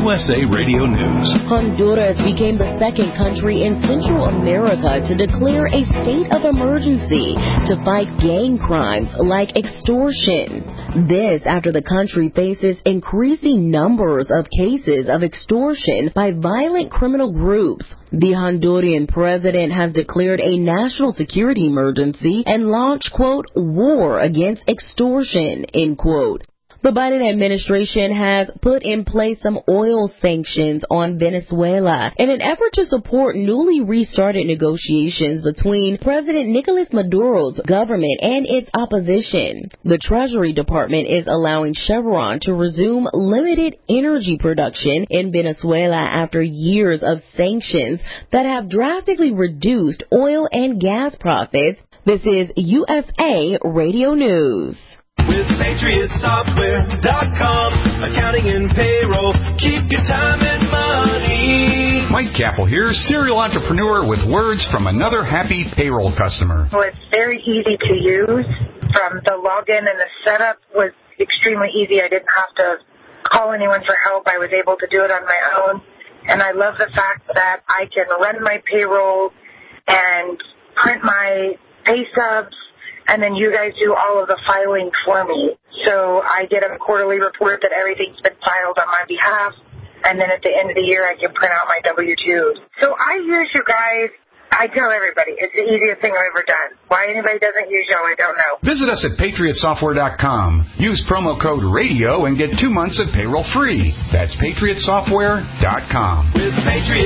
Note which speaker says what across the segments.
Speaker 1: USA Radio News.
Speaker 2: Honduras became the second country in Central America to declare a state of emergency to fight gang crimes like extortion. This after the country faces increasing numbers of cases of extortion by violent criminal groups. The Honduran president has declared a national security emergency and launched, quote, war against extortion, end quote. The Biden administration has put in place some oil sanctions on Venezuela in an effort to support newly restarted negotiations between President Nicolas Maduro's government and its opposition. The Treasury Department is allowing Chevron to resume limited energy production in Venezuela after years of sanctions that have drastically reduced oil and gas profits. This is USA Radio News.
Speaker 3: With PatriotSoftware.com, accounting and payroll, keep your time and money.
Speaker 4: Mike Capel here, serial entrepreneur with words from another happy payroll customer.
Speaker 5: Well, it's very easy to use. From the login and the setup was extremely easy. I didn't have to call anyone for help. I was able to do it on my own. And I love the fact that I can run my payroll and print my pay stubs, and then you guys do all of the filing for me. So I get a quarterly report that everything's been filed on my behalf, and then at the end of the year I can print out my W-2s. So I use you guys. I tell everybody, it's the easiest thing I've ever done. Why anybody doesn't use y'all, I don't know.
Speaker 4: Visit us at PatriotSoftware.com. Use promo code RADIO and get 2 months of payroll free. That's PatriotSoftware.com.
Speaker 3: With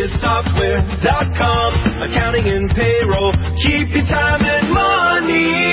Speaker 3: PatriotSoftware.com, accounting and payroll, keep your time and money.